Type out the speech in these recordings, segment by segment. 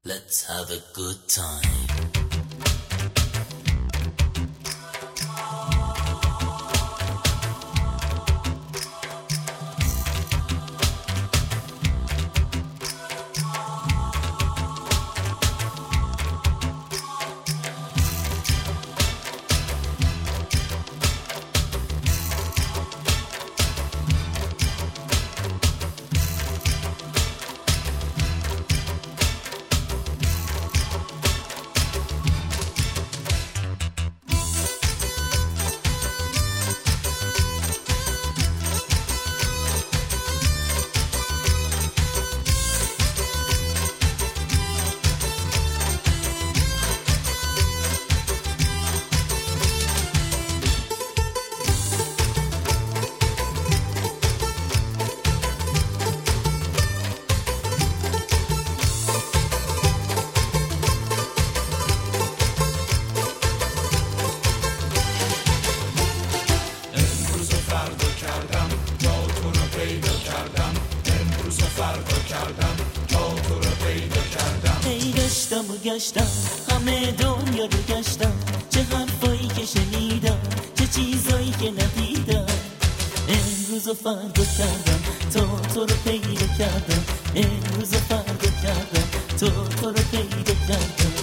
Let's have a good time. گشتم همه دنیا رو گشتم، چه حرفایی که شنیدم، چه چیزایی که ندیدم. امروز و فردا کردم تا تو رو پیدا کردم، امروز و فردا کردم تا تو رو پیدا کردم.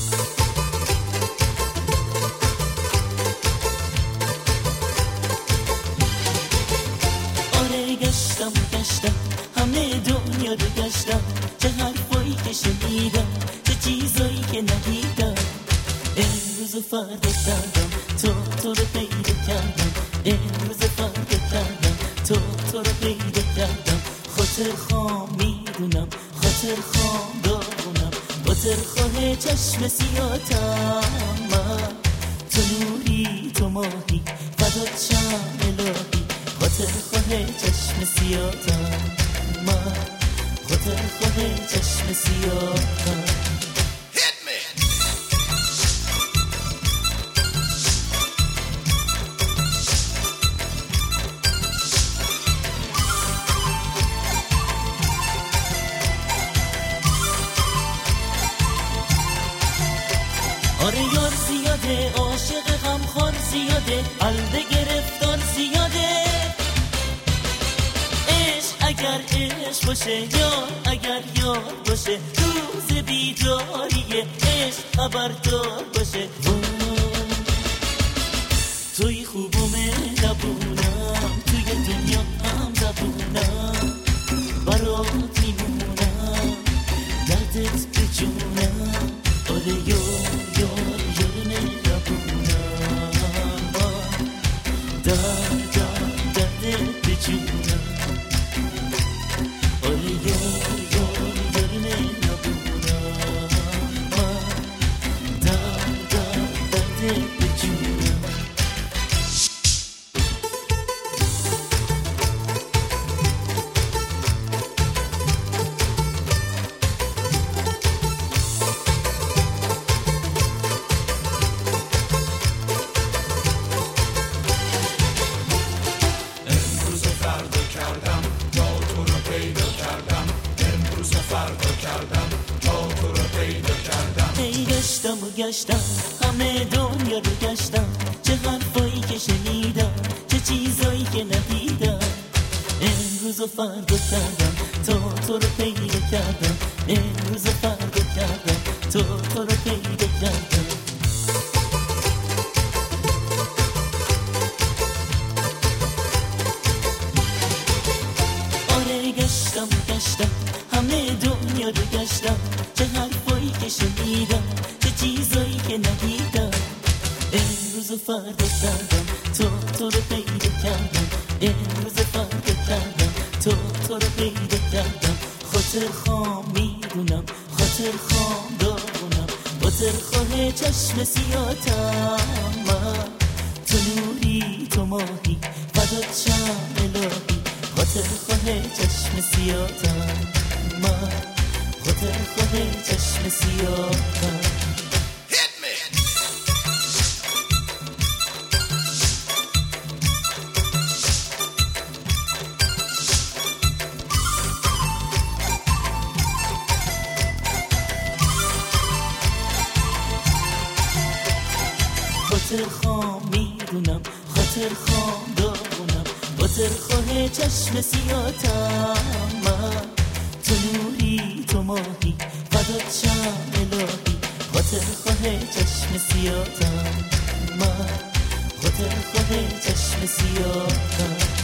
آره گشتم همه دنیا رو گشتم، چه حرفایی که شنیدم، چه چیزایی که ندیدم. امروز و فردا کردم تا تو رو پیدا کردم، امروز و فردا کردم تا تو رو پیدا کردم. خاطر خواه میدونم، خاطر خواه دارونم، خاطر خواه چشم سیاتم. من تو نوری تو ماهی فدات شم الهی، خاطر خواه چشم سیاتم. من خاطر خواه چشم سیاتم. آره یار زیاده، عاشق غمخوار زیاده، قلب گرفتار زیاده. عشق اگر عشق باشه، یار اگر یار باشه، روز بیداریه عشق خبردار باشه. توی خوب و مهربونم، توی دنیا هم زبونم، برات میمونم، دردت به جونم. آره یار مهربونم، دردت به جونم. آره یار مهربونم، دردت به جونم. گشتم همه دنیا رو گشتم، چه حرفایی که شنیدم، چه چیزایی که ندیدم. امروز و فردا کردم تا تو رو پیدا کردم، امروز و فردا کردم تا تو رو پیدا کردم. آره گشتم همه دنیا رو گشتم، چه حرفایی که شنیدم، چه چیزایی که ندیدم. امروز و فردا کردم تا تو رو پیدا کردم، امروز و فردا کردم تا تو رو پیدا کردم. خاطر خواه میدونم، خاطر خواه دارونم، خاطر خواه چشم سیاتم. من تو نوری تو ماهی فدات شم الهی، خاطر خواه چشم سیاتم. من خاطر خواه چشم سیاتم. خاطر خام میدونم، خاطر خام داغونم، خاطر خواه چشم سیاتم من. تو نوری تو ماهی فدات شم الهی، خاطر خواه چشم سیاتم من، خاطر خواه چشم سیاتم.